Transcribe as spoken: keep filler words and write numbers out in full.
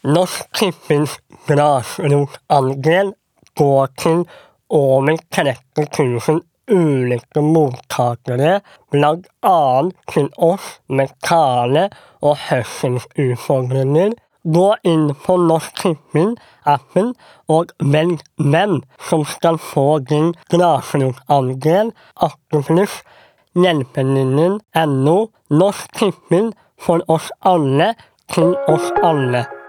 Norsk Tippings grasrotandel går til over tretti tusen ulike mottakere, blant annet til oss med tale- og hørselsutfordringer. Gå inn på Norsk Tipping-appen og velg hvem som skal få din grasrotandel. Akkurat hjelpelinjen N O. Norsk Tipping for oss alle, til oss alle.